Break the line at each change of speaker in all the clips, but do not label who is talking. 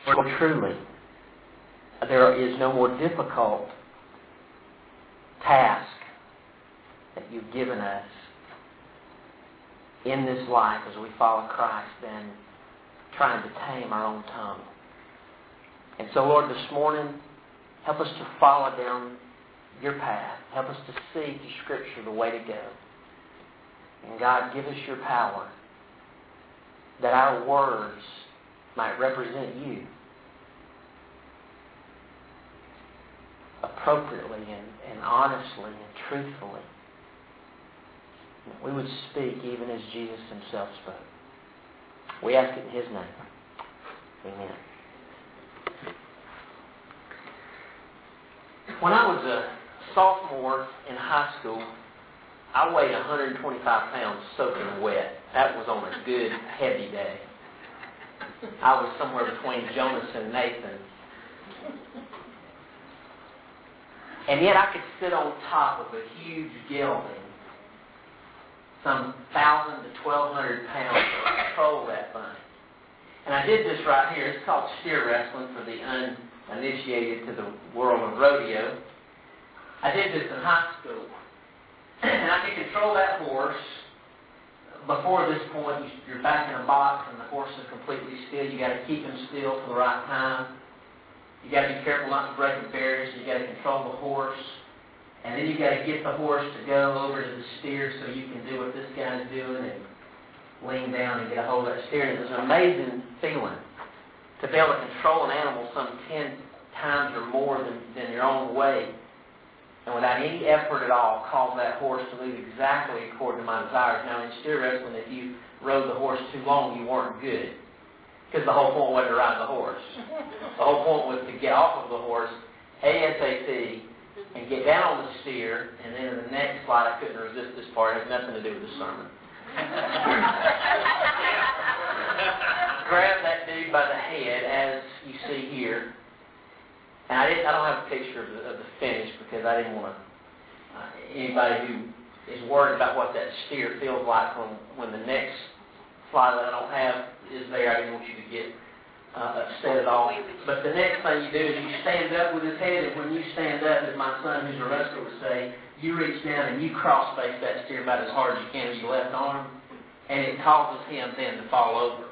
For truly, there is no more difficult task that you've given us in this life as we follow Christ than trying to tame our own tongue. And so, Lord, this morning, help us to follow down your path. Help us to see through Scripture the way to go. And God, give us your power that our words might represent you appropriately and honestly and truthfully. That we would speak even as Jesus himself spoke. We ask it in his name. Amen. When I was a sophomore in high school, I weighed 125 pounds soaking wet. That was on a good, heavy day. I was somewhere between Jonas and Nathan. And yet I could sit on top of a huge gelding, some 1,000 to 1,200 pounds, to control that thing. And I did this right here. It's called steer wrestling for the uninitiated to the world of rodeo. I did this in high school. And I could control that horse. Before this point, you're back in a box and the horse is completely still. You got to keep him still for the right time. You got to be careful not to break the barriers. You got to control the horse. And then you got to get the horse to go over to the steer so you can do what this guy's doing and lean down and get a hold of that steer. And it was an amazing feeling to be able to control an animal some 10 times or more than your own weight. And without any effort at all, cause that horse to move exactly according to my desires. Now, in steer wrestling, if you rode the horse too long, you weren't good. Because the whole point wasn't to ride the horse. The whole point was to get off of the horse ASAP and get down on the steer. And then in the next slide, I couldn't resist this part. It has nothing to do with the sermon. Grab that dude by the head, as you see here. And I don't have a picture of the finish because I didn't want anybody who is worried about what that steer feels like when the next slide that I don't have is there. I didn't want you to get upset at all. But the next thing you do is you stand up with his head, and when you stand up, as my son who's a wrestler would say, you reach down and you cross-face that steer about as hard as you can with your left arm, and it causes him then to fall over.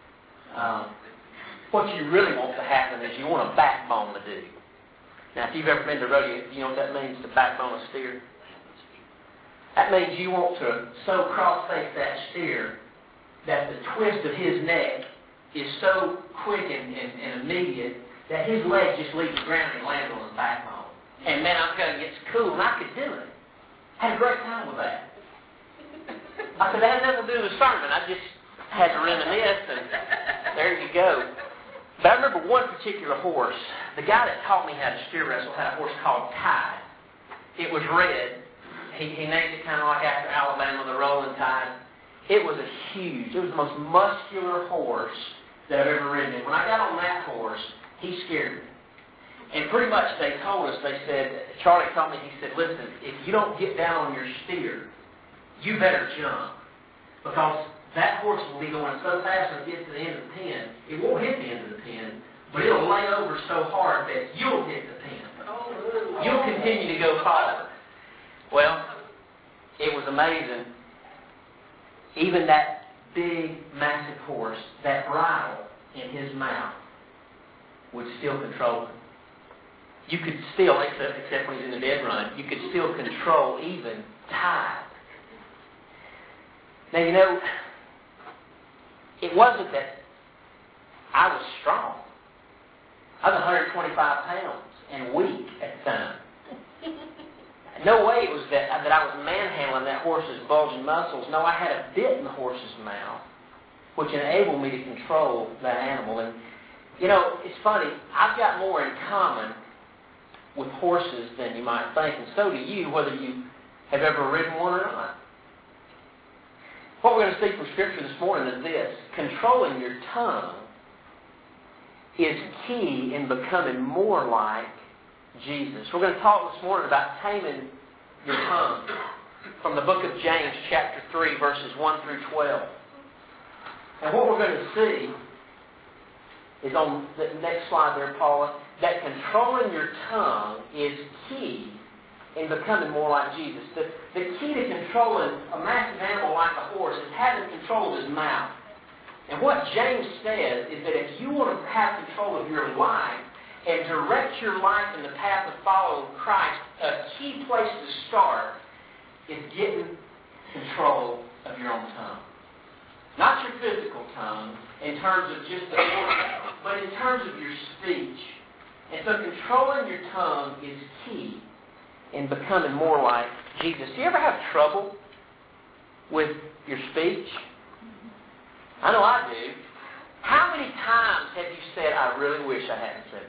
What you really want to happen is you want to backbone the dude. Now, if you've ever been to rodeo, you know what that means, to backbone a steer? That means you want to so cross-face that steer that the twist of his neck is so quick and immediate that his leg just leaves the ground and lands on his backbone. And man, I'm telling you, it's cool, and I could do it. I had a great time with that. I said, that had nothing to do with the sermon. I just had to reminisce, and there you go. But I remember one particular horse. The guy that taught me how to steer wrestle had a horse called Tide. It was red. He named it kind of like after Alabama, the Rolling Tide. It was the most muscular horse that I've ever ridden. And when I got on that horse, he scared me. And pretty much they said, Charlie told me, he said, listen, if you don't get down on your steer, you better jump. Because that horse will be going so fast when it gets to the end of the pen, it won't hit the end of the pen, but it'll lay over so hard that you'll hit the pen. You'll continue to go forward. Well, it was amazing. Even that big, massive horse, that bridle in his mouth would still control him. You could still, except when he's in the dead run, you could still control even Tide. Now, you know, it wasn't that I was strong. I was 125 pounds and weak at the time. No way it was that I was manhandling that horse's bulging muscles. No, I had a bit in the horse's mouth, which enabled me to control that animal. And, you know, it's funny, I've got more in common with horses than you might think, and so do you, whether you have ever ridden one or not. What we're going to see from Scripture this morning is this: controlling your tongue is key in becoming more like Jesus. We're going to talk this morning about taming your tongue from the book of James, chapter 3, verses 1 through 12. And what we're going to see is on the next slide there, Paula, that controlling your tongue is key in becoming more like Jesus. The key to controlling a massive animal like a horse is having control of his mouth. And what James says is that if you want to have control of your life and direct your life in the path of following Christ, a key place to start is getting control of your own tongue. Not your physical tongue in terms of just the organ, but in terms of your speech. And so controlling your tongue is key in becoming more like Jesus. Do you ever have trouble with your speech? I know I do. How many times have you said, I really wish I hadn't said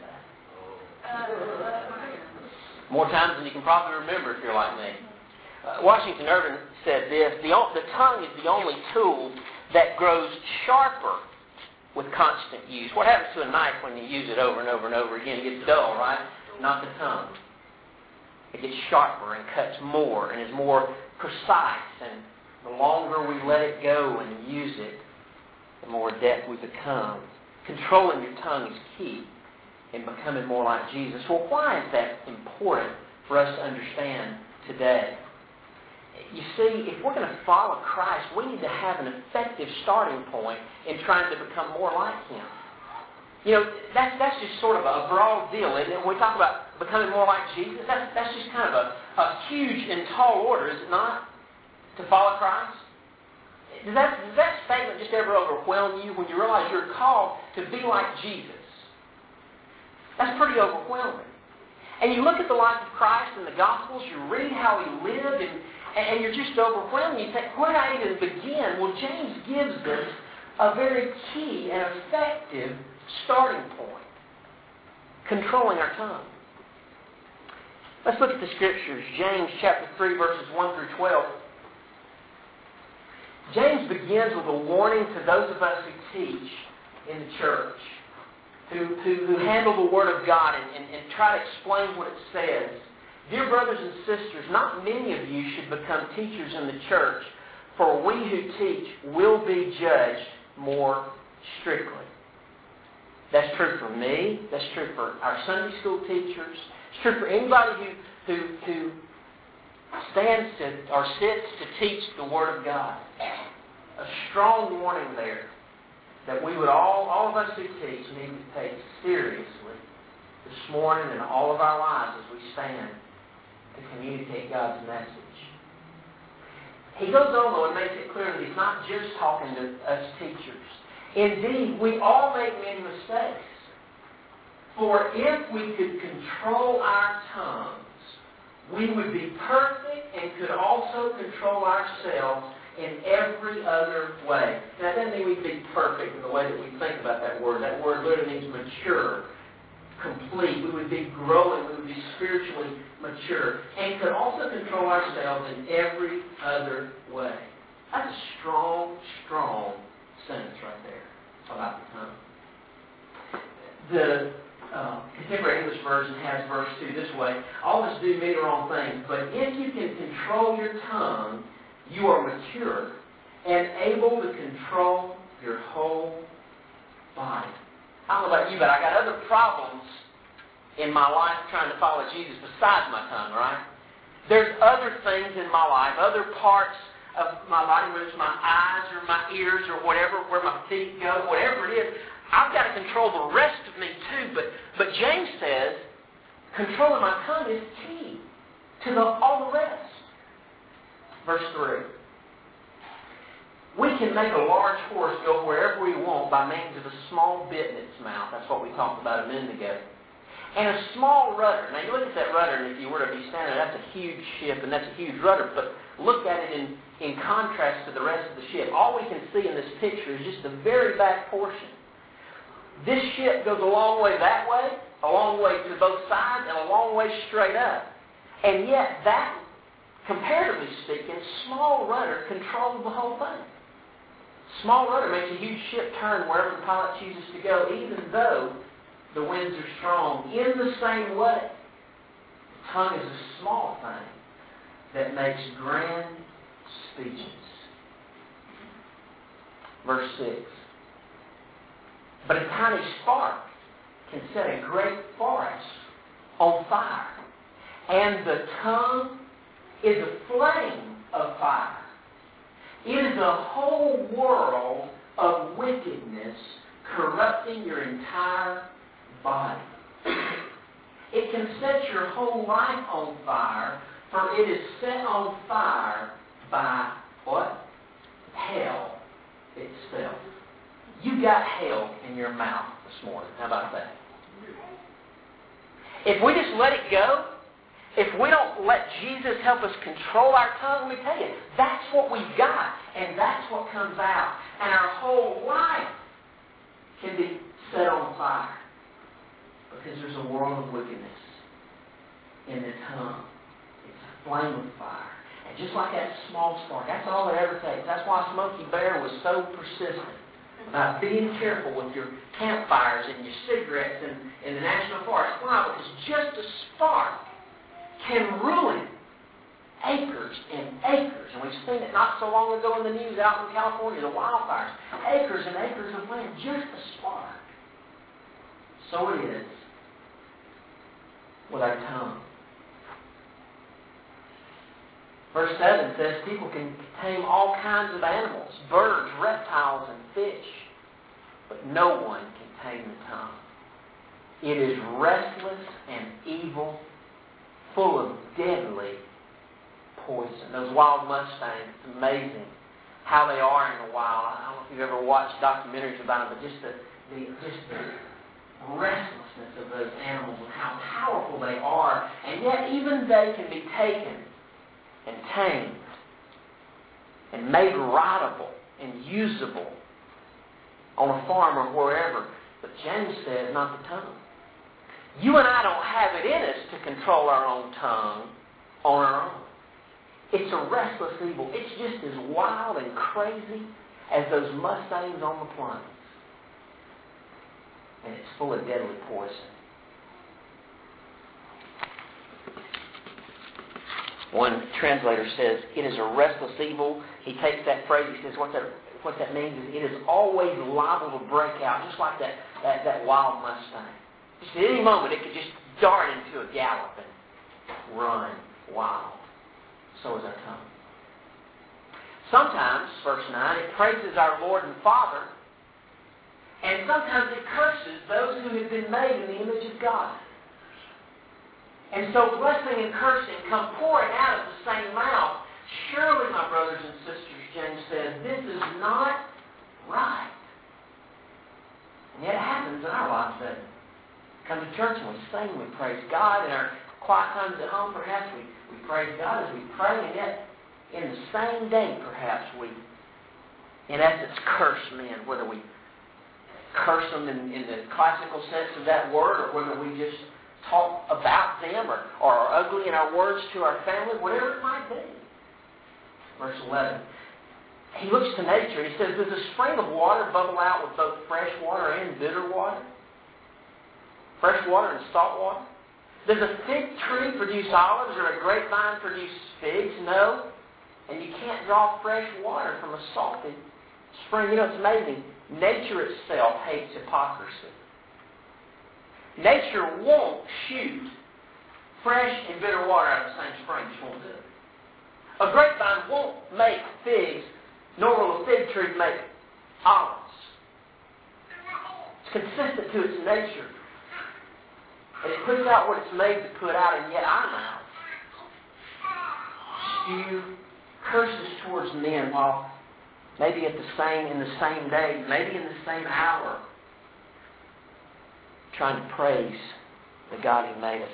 that? More times than you can probably remember if you're like me. Washington Irving said this, the tongue is the only tool that grows sharper with constant use. What happens to a knife when you use it over and over and over again? It gets dull, right? Not the tongue. It gets sharper and cuts more and is more precise. And the longer we let it go and use it, the more adept we become. Controlling your tongue is key in becoming more like Jesus. Well, why is that important for us to understand today? You see, if we're going to follow Christ, we need to have an effective starting point in trying to become more like Him. You know, that's just sort of a broad deal, isn't it? When we talk about becoming more like Jesus, that's just kind of a huge and tall order, is it not? To follow Christ? Does that statement just ever overwhelm you when you realize you're called to be like Jesus? That's pretty overwhelming. And you look at the life of Christ in the Gospels, you read how He lived, and you're just overwhelmed. You think, where do I even begin? Well, James gives us a very key and effective starting point. Controlling our tongue. Let's look at the Scriptures. James chapter 3, verses 1 through 12. James begins with a warning to those of us who teach in the church, who handle the Word of God and try to explain what it says. Dear brothers and sisters, not many of you should become teachers in the church, for we who teach will be judged more strictly. That's true for me. That's true for our Sunday school teachers. It's true for anybody who stands to or sits to teach the Word of God. A strong warning there that we would all of us who teach need to take seriously this morning and all of our lives as we stand to communicate God's message. He goes on though and makes it clear that he's not just talking to us teachers. Indeed, we all make many mistakes. For if we could control our tongues, we would be perfect and could also control ourselves in every other way. Now, that doesn't mean we'd be perfect in the way that we think about that word. That word literally means mature, complete. We would be growing. We would be spiritually mature. And could also control ourselves in every other way. That's a strong, strong sentence right there about the tongue. The Contemporary English Version has verse 2 this way. All of us do many wrong things, but if you can control your tongue, you are mature and able to control your whole body. I don't know about you, but I got other problems in my life trying to follow Jesus besides my tongue, right? There's other things in my life, other parts of my body, whether it's my eyes or my ears or whatever, where my feet go, whatever it is. I've got to control the rest of me too. But James says, controlling my tongue is key to all the rest. Verse 3. We can make a large horse go wherever we want by means of a small bit in its mouth. That's what we talked about a minute ago. And a small rudder. Now you look at that rudder, and if you were to be standing there, that's a huge ship, and that's a huge rudder. But look at it in contrast to the rest of the ship. All we can see in this picture is just the very back portion. This ship goes a long way that way, a long way to both sides, and a long way straight up. And yet that, comparatively speaking, small rudder controls the whole thing. Small rudder makes a huge ship turn wherever the pilot chooses to go, even though the winds are strong. In the same way, the tongue is a small thing that makes grand speeches. Verse 6. But a tiny spark can set a great forest on fire. And the tongue is a flame of fire. It is a whole world of wickedness corrupting your entire body. It can set your whole life on fire, for it is set on fire by what? Hell itself. You got hell in your mouth this morning. How about that? If we just let it go, if we don't let Jesus help us control our tongue, let me tell you, that's what we've got, and that's what comes out. And our whole life can be set on fire because there's a world of wickedness in the tongue. It's a flame of fire. And just like that small spark, that's all it ever takes. That's why Smokey Bear was so persistent about being careful with your campfires and your cigarettes in the National Forest. Why? Because just a spark can ruin acres and acres. And we've seen it not so long ago in the news out in California, the wildfires. Acres and acres of land, just a spark. So it is with our tongue. Verse 7 says people can tame all kinds of animals, birds, reptiles, and fish. But no one can tame the tongue. It is restless and evil, full of deadly poison. Those wild mustangs, it's amazing how they are in the wild. I don't know if you've ever watched documentaries about them, but just the restlessness of those animals and how powerful they are. And yet even they can be taken and tamed and made rideable and usable on a farm or wherever. But James says, not the tongue. You and I don't have it in us to control our own tongue on our own. It's a restless evil. It's just as wild and crazy as those mustangs on the plains. And it's full of deadly poison. One translator says, it is a restless evil. He takes that phrase, he says, what that means is it is always liable to break out, just like that wild mustang. Just at any moment, it could just dart into a gallop and run wild. So is our tongue. Sometimes, verse 9, it praises our Lord and Father, and sometimes it curses those who have been made in the image of God. And so blessing and cursing come pouring out of the same mouth. Surely, my brothers and sisters, James says, this is not right. And yet it happens in our lives, doesn't it? Come to church and we sing, we praise God. In our quiet times at home, perhaps we praise God as we pray. And yet, in the same day, perhaps we, in essence, curse men. Whether we curse them in the classical sense of that word, or whether we just talk about them or are ugly in our words to our family, whatever it might be. Verse 11. He looks to nature and he says, does a spring of water bubble out with both fresh water and bitter water? Fresh water and salt water? Does a fig tree produce olives or a grapevine produce figs? No. And you can't draw fresh water from a salty spring. You know, it's amazing. Nature itself hates hypocrisy. Nature won't shoot fresh and bitter water out of the same spring. Just won't do it. A grapevine won't make figs, nor will a fig tree make olives. It's consistent to its nature. And it puts out what it's made to put out, and yet our mouths spew curses towards men while maybe in the same day, maybe in the same hour, trying to praise the God who made us.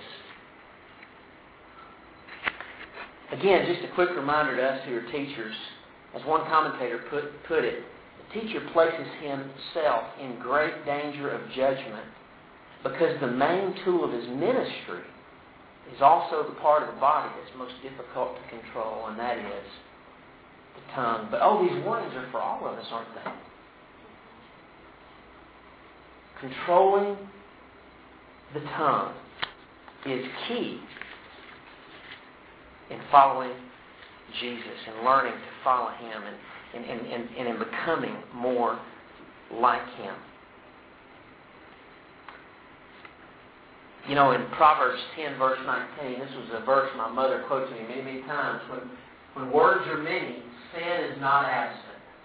Again, just a quick reminder to us who are teachers. As one commentator put it, the teacher places himself in great danger of judgment because the main tool of his ministry is also the part of the body that's most difficult to control, and that is the tongue. But these warnings are for all of us, aren't they? Controlling the tongue is key in following Jesus and learning to follow Him and in becoming more like Him. You know, in Proverbs 10, verse 19, this was a verse my mother quoted to me many, many times. When words are many, sin is not absent.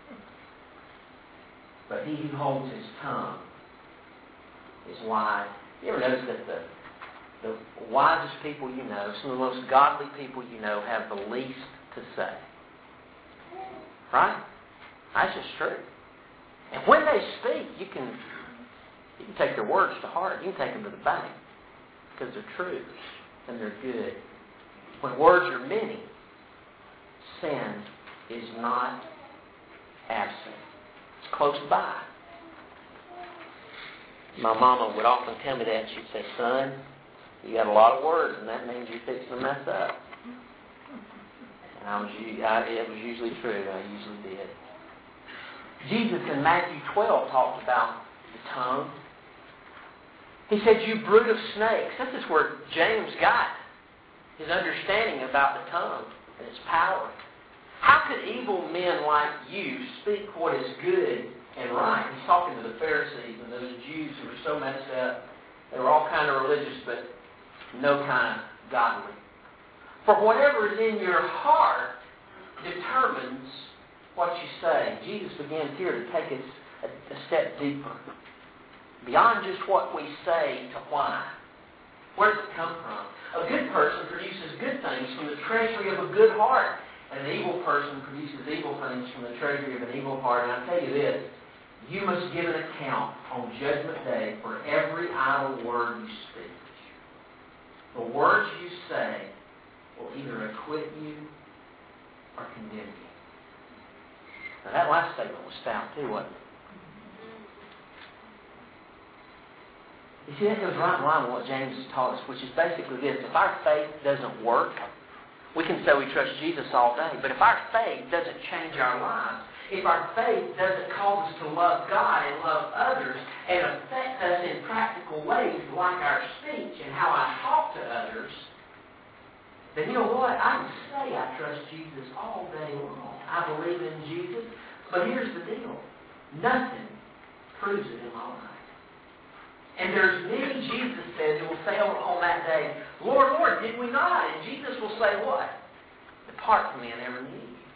But he who holds his tongue is wise. You ever notice that the wisest people you know, some of the most godly people you know, have the least to say? Right? That's just true. And when they speak, you can take their words to heart. You can take them to the bank because they're true and they're good. When words are many, sin is not absent. It's close by. My mama would often tell me that. She'd say, son, you got a lot of words, and that means you're fixing to mess up. And it was usually true. I usually did. Jesus in Matthew 12 talked about the tongue. He said, you brood of snakes. This is where James got his understanding about the tongue and its power. How could evil men like you speak what is good and right? He's talking to the Pharisees and those Jews who were so messed up. They were all kind of religious, but no kind of godly. For whatever is in your heart determines what you say. Jesus begins here to take us a step deeper. Beyond just what we say to why. Where does it come from? A good person produces good things from the treasury of a good heart. And an evil person produces evil things from the treasury of an evil heart. And I tell you this, you must give an account on Judgment Day for every idle word you speak. The words you say will either acquit you or condemn you. Now that last statement was stout too, wasn't it? You see, that goes right in line with what James has taught us, which is basically this. If our faith doesn't work, we can say we trust Jesus all day, but if our faith doesn't change our lives, if our faith doesn't cause us to love God and love others and affect us in practical ways like our speech and how I talk to others, then you know what? I can say I trust Jesus all day long. I believe in Jesus, but here's the deal. Nothing proves it in my life. And there's many, Jesus says, who will say on that day, Lord, Lord, did we not? And Jesus will say what? Depart from me, I never knew you.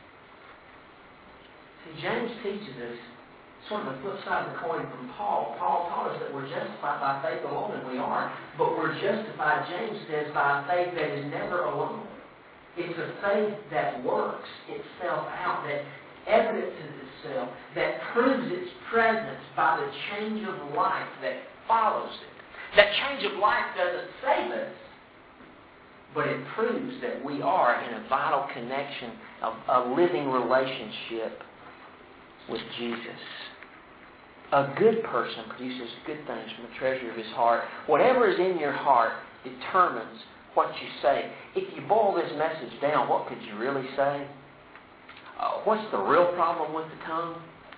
See, James teaches us sort of the flip side of the coin from Paul. Paul taught us that we're justified by faith alone, and we are. But we're justified, James says, by a faith that is never alone. It's a faith that works itself out, that evidences itself, that proves its presence by the change of life that follows it. That change of life doesn't save us, but it proves that we are in a vital connection of a living relationship with Jesus. A good person produces good things from the treasure of his heart. Whatever is in your heart determines what you say. If you boil this message down, what could you really say? What's the real problem with the tongue?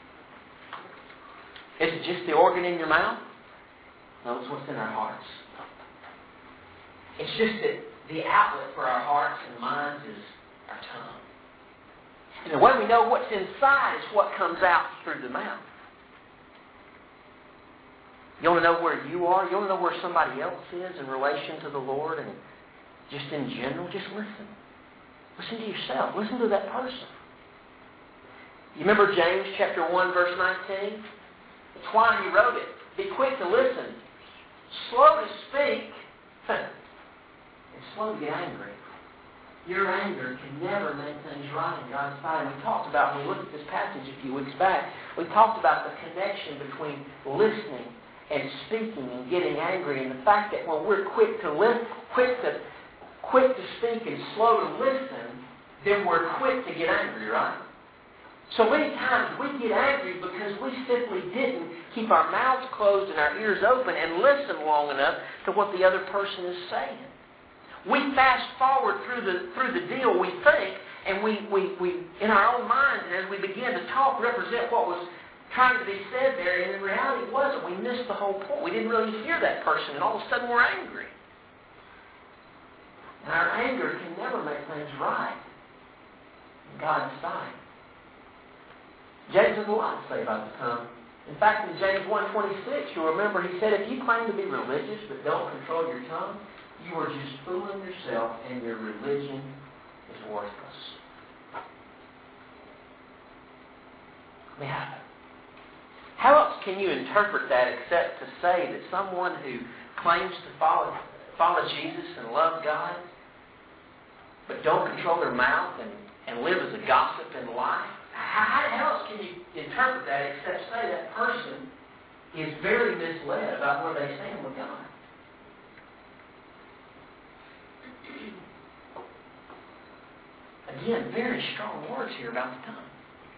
Is it just the organ in your mouth? No, it's what's in our hearts. It's just that the outlet for our hearts and minds is our tongue. And the way we know what's inside is what comes out through the mouth. You want to know where you are? You want to know where somebody else is in relation to the Lord and just in general? Just listen. Listen to yourself. Listen to that person. You remember James chapter 1, verse 19? It's why he wrote it. Be quick to listen, slow to speak, and slow to get angry. Your anger can never make things right in God's sight. We talked about, when we looked at this passage a few weeks back, we talked about the connection between listening and speaking and getting angry, and the fact that when we're quick to speak and slow to listen, then we're quick to get angry, right? So many times we get angry because we simply didn't keep our mouths closed and our ears open and listen long enough to what the other person is saying. We fast forward through the deal, we think, and we in our own minds, and as we begin to talk, represent what was trying to be said there, and in reality it wasn't. We missed the whole point. We didn't really hear that person, and all of a sudden we're angry. And our anger can never make things right in God's sight. James has a lot to say about the tongue In fact, in James 1:26, you'll remember he said, if you claim to be religious but don't control your tongue, you are just fooling yourself and your religion is worthless. I mean, how else can you interpret that except to say that someone who claims to follow Jesus and love God but don't control their mouth and live as a gossip in life, how else can you interpret that except say that person is very misled about where they stand with God? Again, very strong words here about the tongue.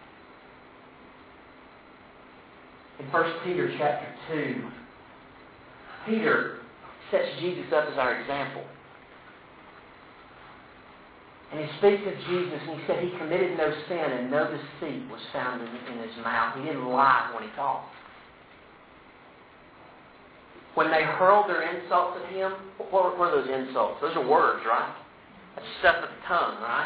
In 1 Peter chapter 2, Peter sets Jesus up as our example. And he speaks of Jesus, and he said he committed no sin and no deceit was found in his mouth. He didn't lie when he talked. When they hurled their insults at him, what were those insults? Those are words, right? That's stuff of the tongue, right?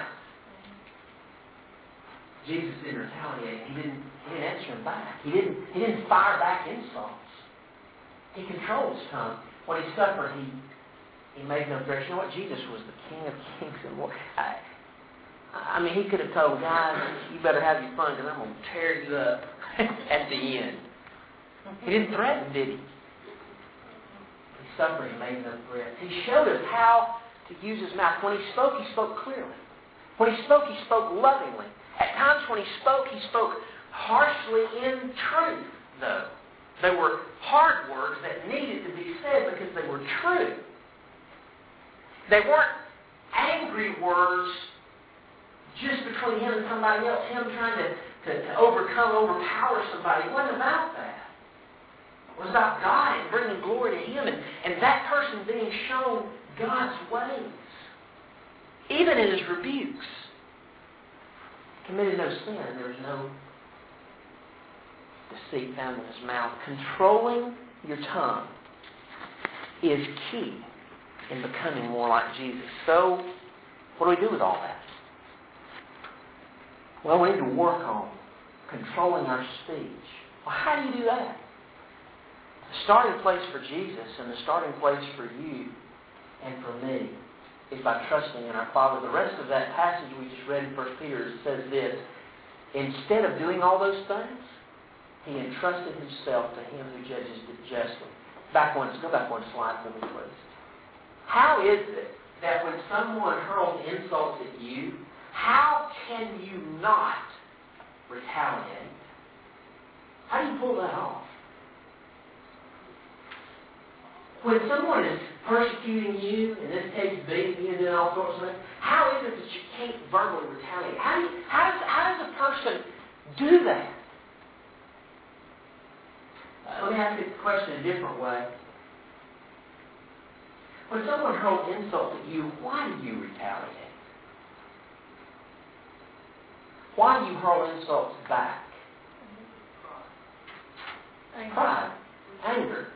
Jesus didn't retaliate. He didn't answer him back. He didn't fire back insults. He controlled his tongue. When he suffered, he made no threats. You know what? Jesus was the King of Kings and Lord. I mean, he could have told, guys, you better have your fun because I'm going to tear you up at the end. He didn't threaten, did he? He suffered. He made no threats. He showed us how to use his mouth. When he spoke clearly. When he spoke lovingly. At times when he spoke harshly in truth, though. They were hard words that needed to be said because they were true. They weren't angry words just between him and somebody else, him trying to overpower somebody. It wasn't about that. It was about God and bringing glory to him and that person being shown God's ways. Even in his rebukes. Committed no sin. There was no deceit found in his mouth. Controlling your tongue is key in becoming more like Jesus. So, what do we do with all that? Well, we need to work on controlling our speech. Well, how do you do that? The starting place for Jesus and the starting place for you and for me is by trusting in our Father. The rest of that passage we just read in 1 Peter says this. Instead of doing all those things, he entrusted himself to him who judges justly. Go back one slide for me, please. How is it that when someone hurls insults at you, how can you not retaliate? How do you pull that off? When someone is persecuting you, in this case beating you and doing all sorts of things, how is it that you can't verbally retaliate? How does a person do that? Let me ask you the question a different way. When someone hurls insults at you, why do you retaliate? Why do you hurl insults back? Pride. Anger.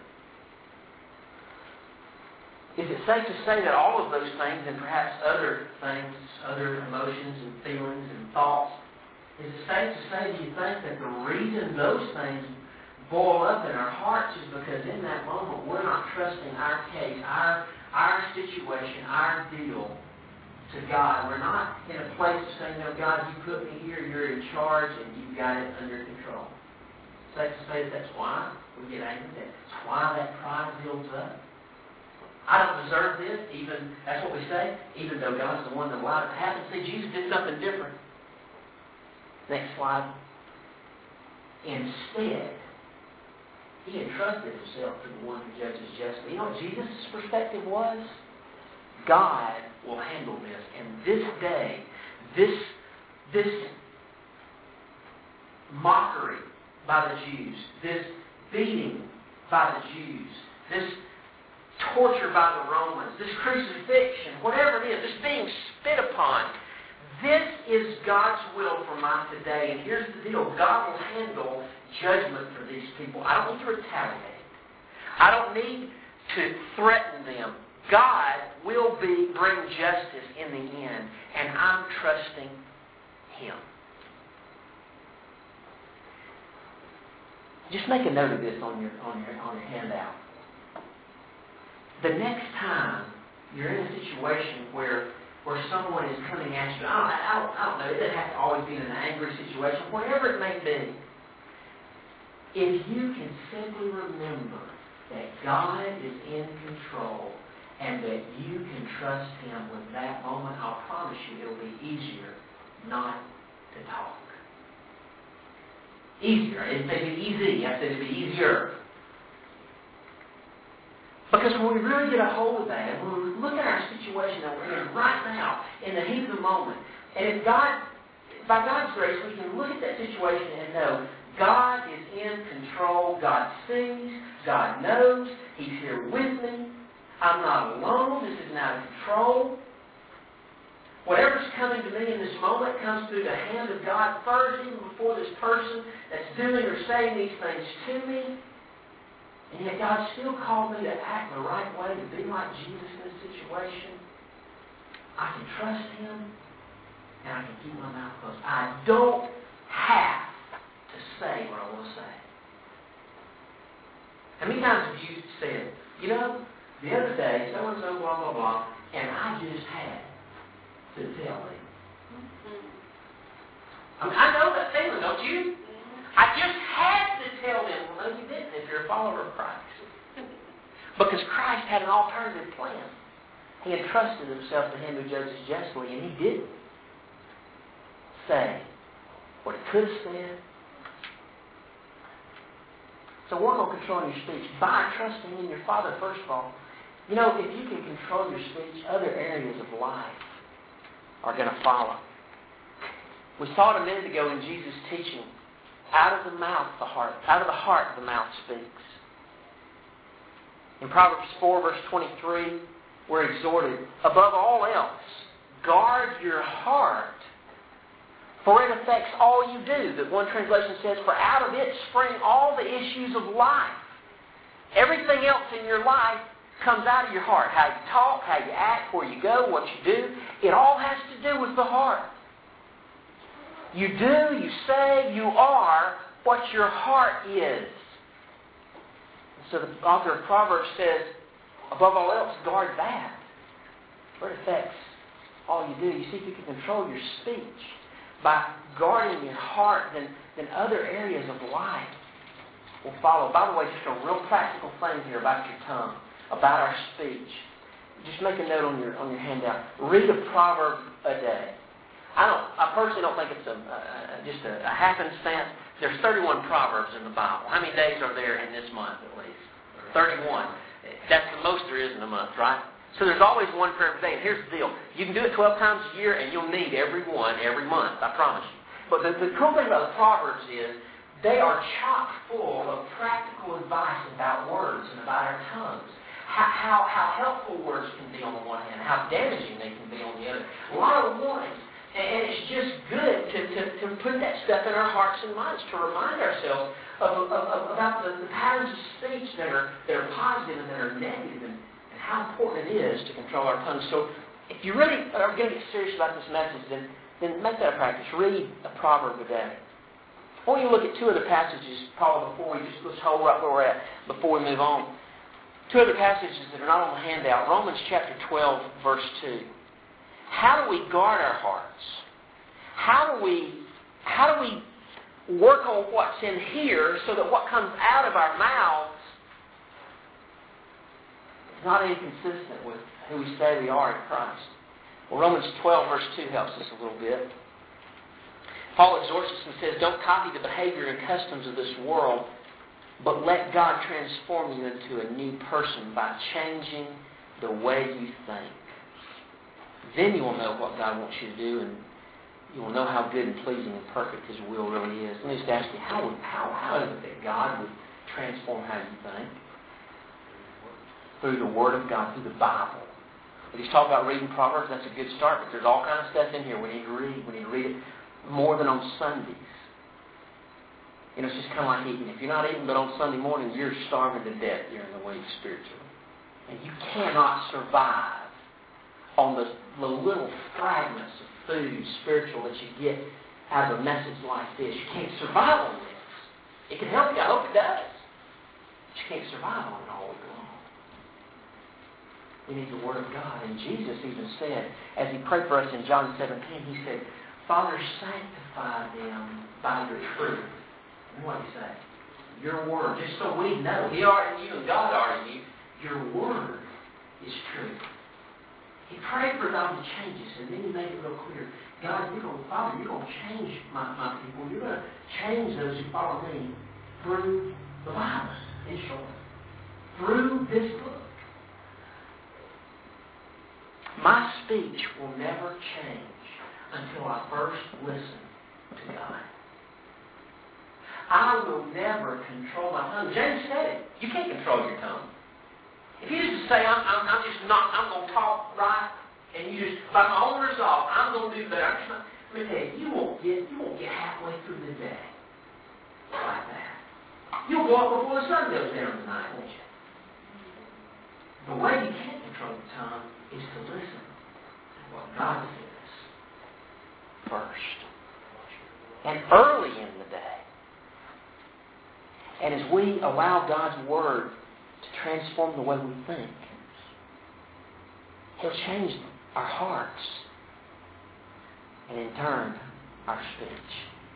Is it safe to say that all of those things and perhaps other things, other emotions and feelings and thoughts, is it safe to say, do you think, that the reason those things boil up in our hearts is because in that moment we're not trusting our case, our situation, our deal to God. We're not in a place of saying, no, God, you put me here, you're in charge, and you've got it under control. It's safe to say that's why we get angry, that's why that pride builds up. I don't deserve this, that's what we say, even though God's the one that allowed it to happen. See, Jesus did something different. Next slide. Instead, he entrusted himself to the one who judges justly. You know what Jesus' perspective was? God will handle this. And this day, this mockery by the Jews, this beating by the Jews, this torture by the Romans, this crucifixion, whatever it is, this being spit upon, this is God's will for mine today. And here's the deal. God will handle judgment for these people. I don't need to retaliate. I don't need to threaten them. God will bring justice in the end. And I'm trusting Him. Just make a note of this on your handout. The next time you're in a situation where someone is coming at you, I don't know, it doesn't have to always be in an angry situation, whatever it may be. If you can simply remember that God is in control and that you can trust Him with that moment, I'll promise you it'll be easier not to talk. Easier. It may be easy. I said it'd be easier. Because when we really get a hold of that, and when we look at our situation that we're in right now, in the heat of the moment, and if God, by God's grace, we can look at that situation and know God is in control. God sees. God knows. He's here with me. I'm not alone. This is not out of control. Whatever's coming to me in this moment comes through the hand of God first, even before this person that's doing or saying these things to me. And yet God still called me to act the right way, to be like Jesus in this situation. I can trust Him, and I can keep my mouth closed. I don't have to say what I want to say. How many times have you said, you know, the other day, so-and-so, blah, blah, blah, and I just had to tell him. I mean, I know that feeling, don't you? I just had to tell them. Well, no, you didn't if you're a follower of Christ. Because Christ had an alternative plan. He entrusted Himself to Him who judges justly, and He didn't say what He could have said. So work on controlling your speech by trusting in your Father, first of all. You know, if you can control your speech, other areas of life are going to follow. We saw it a minute ago in Jesus' teaching. Out of the mouth, the heart. Out of the heart, the mouth speaks. In Proverbs 4, verse 23, we're exhorted, above all else, guard your heart, for it affects all you do. That one translation says, for out of it spring all the issues of life. Everything else in your life comes out of your heart. How you talk, how you act, where you go, what you do. It all has to do with the heart. You do, you say, you are what your heart is. So the author of Proverbs says, above all else, guard that. For it affects all you do. You see, if you can control your speech by guarding your heart, then other areas of life will follow. By the way, just a real practical thing here about your tongue, about our speech. Just make a note on your handout. Read a proverb a day. I personally don't think it's just a happenstance. There's 31 proverbs in the Bible. How many days are there in this month at least? 31. That's the most there is in a month, right? So there's always one for every day. And here's the deal. You can do it 12 times a year and you'll need every one every month. I promise you. But the cool thing about the Proverbs is they are chock full of practical advice about words and about our tongues. How helpful words can be on the one hand, how damaging they can be on the other. A lot of warnings. And it's just good to put that stuff in our hearts and minds, to remind ourselves about the patterns of speech that are positive and that are negative, and how important it is to control our tongue. So if you really are going to get serious about this message, then make that a practice. Read a proverb a day. I want you to look at two other passages, probably before we let's hold right where we're at, before we move on. Two other passages that are not on the handout. Romans chapter 12, verse 2. How do we guard our hearts? How do we work on what's in here so that what comes out of our mouths is not inconsistent with who we say we are in Christ? Well, Romans 12, verse 2 helps us a little bit. Paul exhorts us and says, don't copy the behavior and customs of this world, but let God transform you into a new person by changing the way you think. Then you will know what God wants you to do, and you will know how good and pleasing and perfect His will really is. Let me just ask you, how is it that God would transform how you think? Through the Word of God, through the Bible. When he's talking about reading Proverbs, that's a good start, but there's all kinds of stuff in here we need to read. We need to read it more than on Sundays. You know, it's just kind of like eating. If you're not eating but on Sunday morning, you're starving to death during the week spiritually. And you cannot survive on the little fragments of food, spiritual, that you get out of a message like this. You can't survive on this. It can help you. I hope it does. But you can't survive on it all week long. We need the Word of God. And Jesus even said, as He prayed for us in John 17, He said, Father, sanctify them by your truth. And what did He say? Your Word. Just so we know. He already knew and God already knew. Your Word is true. He prayed for God to change us, and then He made it real clear. God, Father, you're going to change my people. You're going to change those who follow me through the Bible, in short. Through this book. My speech will never change until I first listen to God. I will never control my tongue. James said it. You can't control your tongue. If you just say, I'm going to talk right, and you just, by my own resolve, I'm going to do better. Let me tell you, you won't get halfway through the day like that. You'll go up before the sun goes down tonight, won't you? The way you can't control the tongue is to listen to what God says first. And early in the day. And as we allow God's Word to transform the way we think, He'll change our hearts and in turn our speech.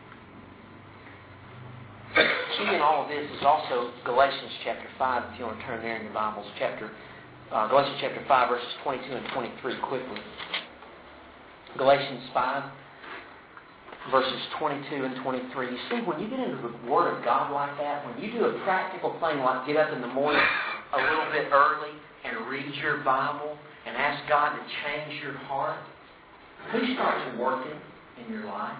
Key in all of this is also Galatians chapter 5, if you want to turn there in your Bibles. Galatians chapter 5, verses 22 and 23 quickly. Galatians 5, verses 22 and 23. You see, when you get into the Word of God like that, when you do a practical thing like get up in the morning a little bit early and read your Bible and ask God to change your heart, who starts working in your life?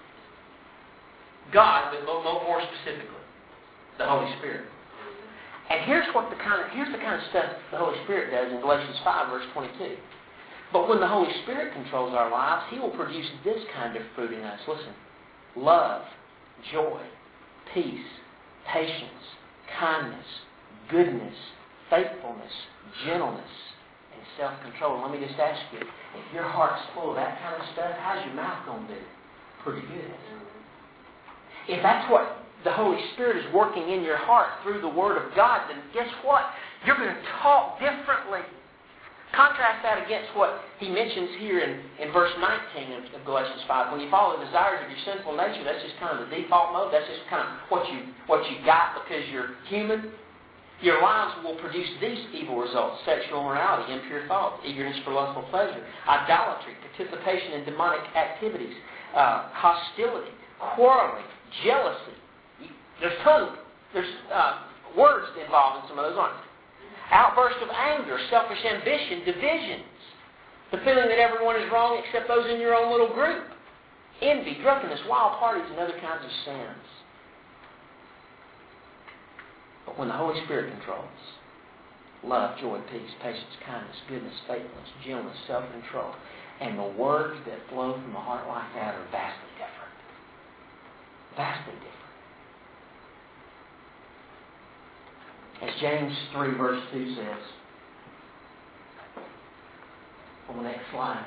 God, but more specifically, the Holy Spirit. And here's the kind of stuff the Holy Spirit does in Galatians 5, verse 22. But when the Holy Spirit controls our lives, He will produce this kind of fruit in us. Listen. Love, joy, peace, patience, kindness, goodness, faithfulness, gentleness, and self-control. Let me just ask you, if your heart's full of that kind of stuff, how's your mouth going to do? Pretty good. If that's what the Holy Spirit is working in your heart through the Word of God, then guess what? You're going to talk differently. Contrast that against what he mentions here in verse 19 of Galatians 5. When you follow the desires of your sinful nature, that's just kind of the default mode. That's just kind of what you got because you're human. Your lives will produce these evil results: sexual immorality, impure thoughts, eagerness for lustful pleasure, idolatry, participation in demonic activities, hostility, quarreling, jealousy. There's words involved in some of those, aren't there? Outbursts of anger, selfish ambition, divisions, the feeling that everyone is wrong except those in your own little group, envy, drunkenness, wild parties, and other kinds of sins. But when the Holy Spirit controls, love, joy, peace, patience, kindness, goodness, faithfulness, gentleness, self-control, and the words that flow from the heart like that are vastly different. Vastly different. As James 3 verse 2 says, on the next slide,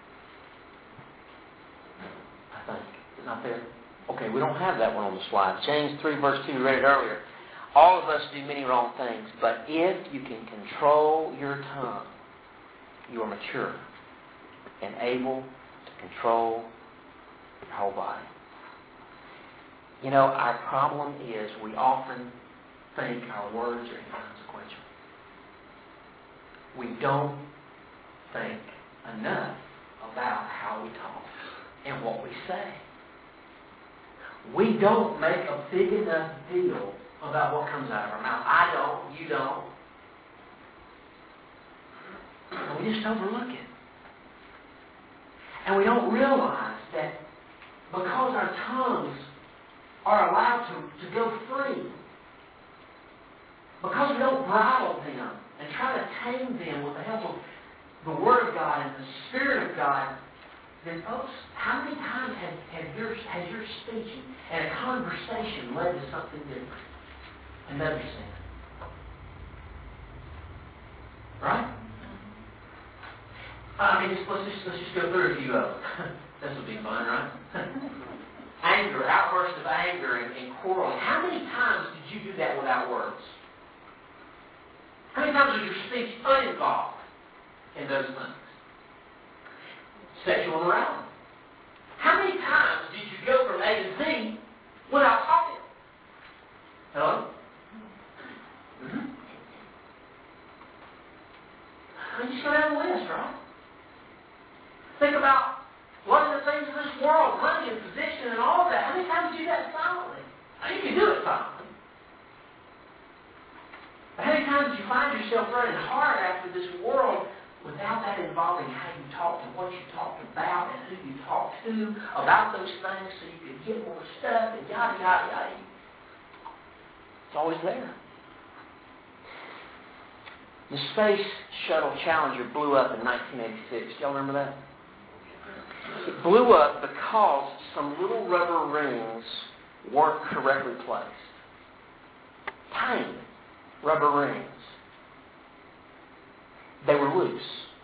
I think, is it not there? Okay, we don't have that one on the slide. James 3 verse 2, we read it earlier. All of us do many wrong things, but if you can control your tongue, you are mature and able to control your whole body. You know, our problem is we often think our words are inconsequential. We don't think enough about how we talk and what we say. We don't make a big enough deal about what comes out of our mouth. I don't, you don't. And we just overlook it. And we don't realize that because our tongues are allowed to go free, because we don't bridle them and try to tame them with the help of the Word of God and the Spirit of God, then folks, how many times has your speech and a conversation led to something different? Another sin. Right? Let's just go through a few of them. This will be fun, right? anger, outbursts of anger and quarreling, how many times did you do that without words? How many times was your speech uninvolved in those things? Sexual immorality. How many times did you go from A to Z without talking? Hello? Mm-hmm. I mean, just go down the list, right? Think about what are the things of this world, money and position and all of that. How many times do you do that silently? Now, you can do it silently. But how many times do you find yourself running hard after this world without that involving how you talked and what you talked about and who you talked to about those things so you could get more stuff and yada, yada, yada. It's always there. The Space Shuttle Challenger blew up in 1986. Y'all remember that? It blew up because some little rubber rings weren't correctly placed. Tiny rubber rings. They were loose.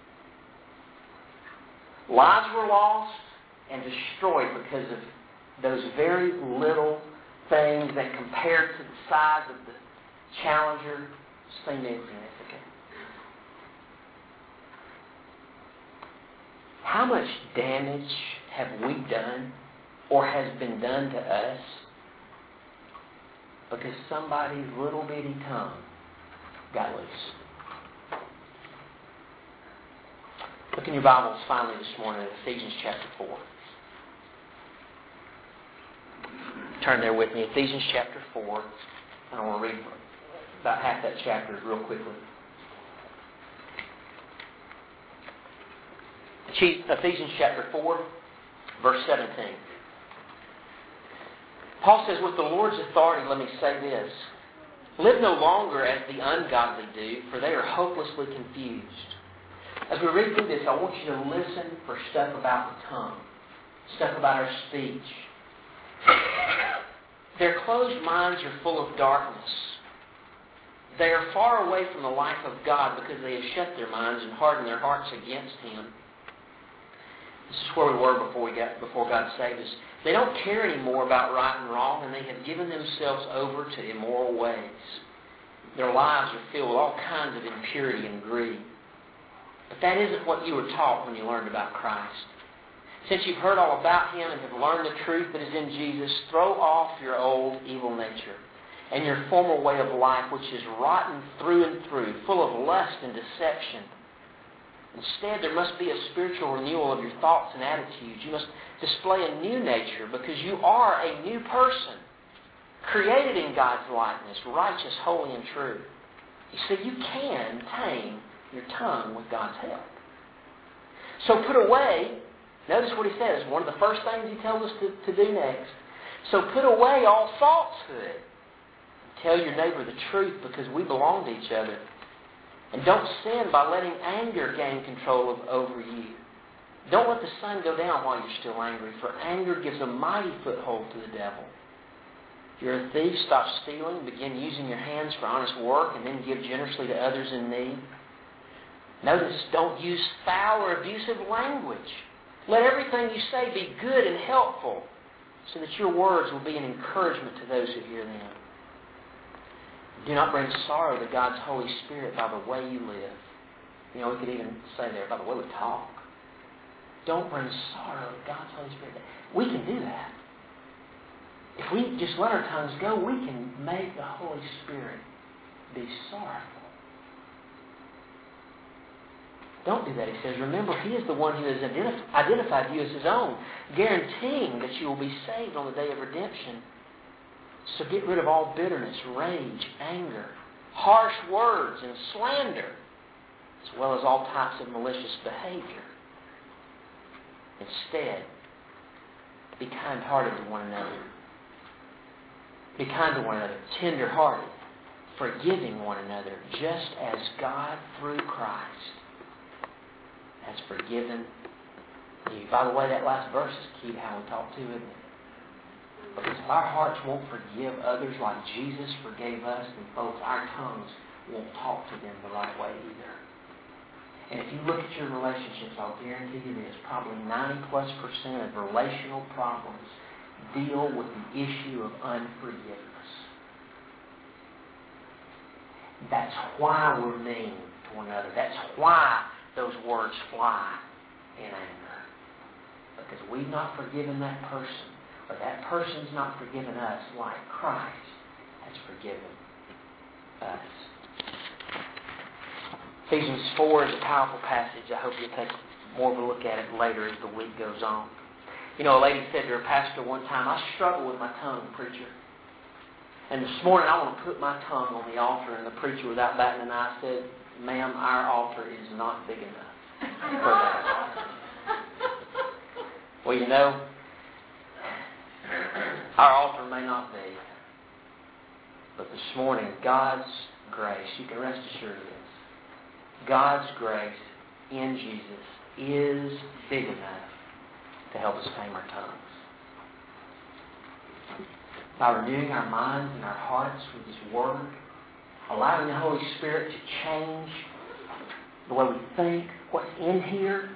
Lives were lost and destroyed because of those very little things that compared to the size of the Challenger seemed insignificant. How much damage have we done or has been done to us because somebody's little bitty tongue got loose? Look in your Bibles finally this morning at Ephesians chapter 4. Turn there with me, Ephesians chapter 4. I want to read about half that chapter real quickly. Ephesians chapter 4, verse 17. Paul says, with the Lord's authority, let me say this. Live no longer as the ungodly do, for they are hopelessly confused. As we read through this, I want you to listen for stuff about the tongue, stuff about our speech. Their closed minds are full of darkness. They are far away from the life of God because they have shut their minds and hardened their hearts against Him. This is where we were before God saved us. They don't care anymore about right and wrong, and they have given themselves over to immoral ways. Their lives are filled with all kinds of impurity and greed. But that isn't what you were taught when you learned about Christ. Since you've heard all about Him and have learned the truth that is in Jesus, throw off your old evil nature and your former way of life, which is rotten through and through, full of lust and deception. Instead, there must be a spiritual renewal of your thoughts and attitudes. You must display a new nature because you are a new person, created in God's likeness, righteous, holy, and true. You see, you can tame your tongue with God's help. So put away, notice what he says, one of the first things he tells us to do next. So put away all falsehood. Tell your neighbor the truth because we belong to each other. And don't sin by letting anger gain control over you. Don't let the sun go down while you're still angry, for anger gives a mighty foothold to the devil. If you're a thief, stop stealing, begin using your hands for honest work, and then give generously to others in need. Notice, don't use foul or abusive language. Let everything you say be good and helpful, so that your words will be an encouragement to those who hear them. Do not bring sorrow to God's Holy Spirit by the way you live. You know, we could even say there, by the way we talk. Don't bring sorrow to God's Holy Spirit. We can do that. If we just let our tongues go, we can make the Holy Spirit be sorrowful. Don't do that, he says. Remember, He is the one who has identified you as His own, guaranteeing that you will be saved on the day of redemption. So get rid of all bitterness, rage, anger, harsh words, and slander, as well as all types of malicious behavior. Instead, be kind-hearted to one another. Be kind to one another, tender-hearted, forgiving one another, just as God, through Christ, has forgiven you. By the way, that last verse is key to how we talk too, isn't it? Because if our hearts won't forgive others like Jesus forgave us, then folks, our tongues won't talk to them the right way either. And if you look at your relationships, I'll guarantee you this, probably 90+% of relational problems deal with the issue of unforgiveness. That's why we're mean to one another. That's why those words fly in anger. Because we've not forgiven that person, or that person's not forgiven us like Christ has forgiven us. Ephesians 4 is a powerful passage. I hope you'll take more of a look at it later as the week goes on. You know, a lady said to her pastor one time, I struggle with my tongue, preacher. And this morning I want to put my tongue on the altar. And the preacher, without batting an eye, said, ma'am, our altar is not big enough for that. Well, you know, our altar may not be. But this morning, God's grace, you can rest assured of this, God's grace in Jesus is big enough to help us tame our tongues. By renewing our minds and our hearts with His Word, allowing the Holy Spirit to change the way we think, what's in here,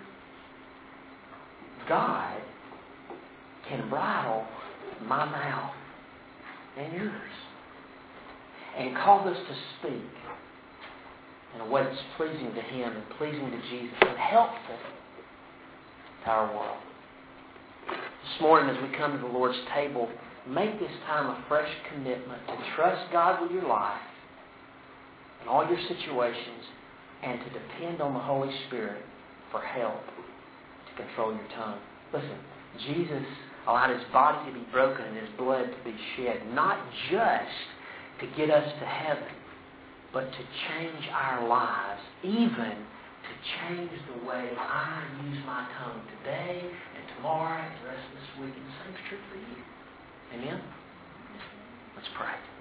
God can bridle my mouth and yours and cause us to speak in a way that's pleasing to Him and pleasing to Jesus and helpful to our world. This morning as we come to the Lord's table, make this time a fresh commitment to trust God with your life and all your situations and to depend on the Holy Spirit for help to control your tongue. Listen, Jesus allowed His body to be broken and His blood to be shed, not just to get us to heaven, but to change our lives, even to change the way I use my tongue today and tomorrow and the rest of this week. And the same is true for you. Amen? Let's pray.